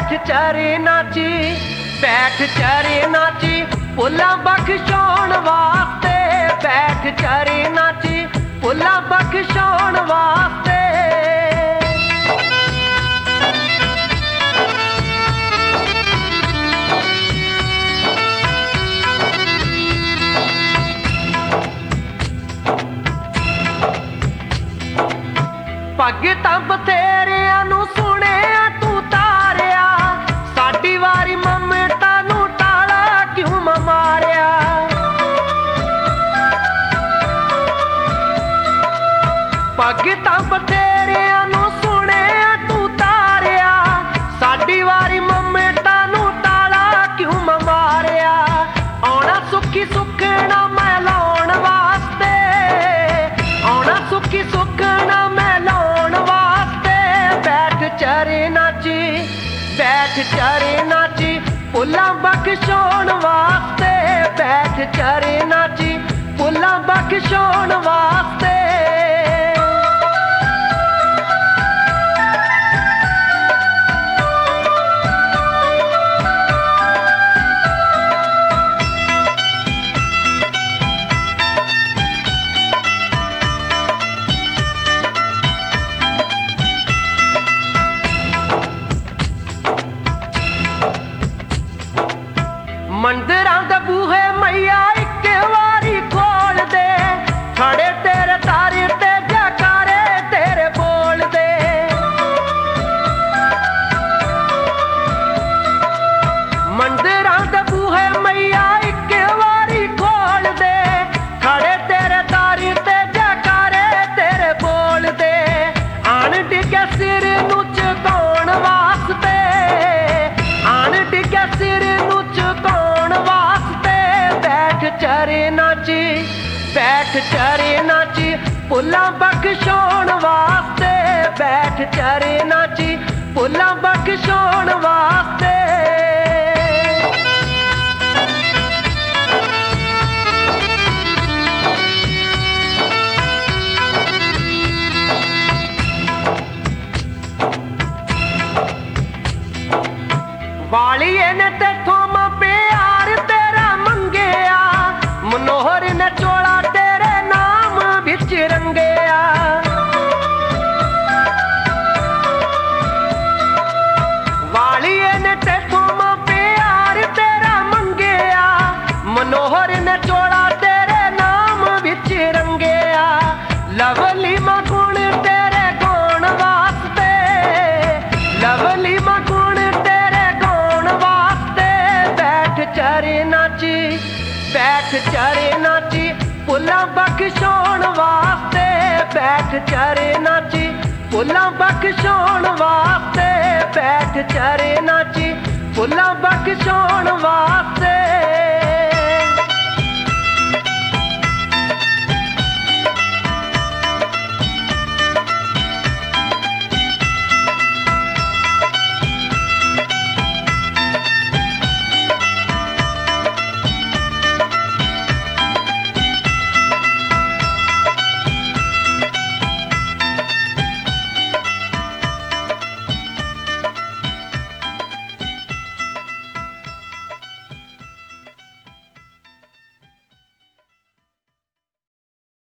बैठ चरे नाची, बैठ चरे नाची, भुलां बख्शाउण वास्ते। बैठ चरे नाची, भुलां बख्शाउण वास्ते। भगतां बथेरियां नूं सुणिया तू तारिया, साडी वारी ममता नूं टाला क्यों मारिया। भगतां बथेरियां नूं सुणिया तू तारिया, साडी वारी ममता नूं टाला क्यों मारिया। आउणा सुखी सुखना मैं लाउण वास्ते, आउणा सुखी सुखना मैं लाउण वास्ते। बैठ चरे नाची, बैठ चरे नाची, भुलां बख्शाउण वास्ते। बैठ चरे नाची, भुलां बख्शाउण वास्ते। मंदिरां दे बूहे मैया इक वारी खोल दे, खड़े तेरे तारे ते जयकारे तेरे बोल दे। मंदिरां दे बूहे मैया इक वारी खोल दे, खड़े तेरे तारे ते जयकारे तेरे बोल दे। आन डिगे सिर नूं झुकाउण वास्ते, आन डिगे सिर नूं झुकाउण वास्ते। बैठ चरे नाची, बैठ चरे नाची, भुलां बख्शाउण वास्ते। बैठ चरे नाची, भुलां बख्शाउण वास्ते। वालिए ने तेथों मां प्यार तेरा मंगेया, मनोहर ने चोला तेरे नाम बिच रंगेया। वालिए ने तेथों मां प्यार तेरा मंगेया, मनोहर ने चोला तेरे नाम बिच रंगेया। लवली मां गुण तेरे गाउण वास्ते, लवली मां गुण तेरे गाउण वास्ते। बैठ चरे नाची, बैठ चरे नाची, भुलां बख्शाउण वास्ते। बैठ चरे नाची, भुलां बख्शाउण वास्ते। बैठ चरे नाची, भुलां बख्शाउण वास्ते।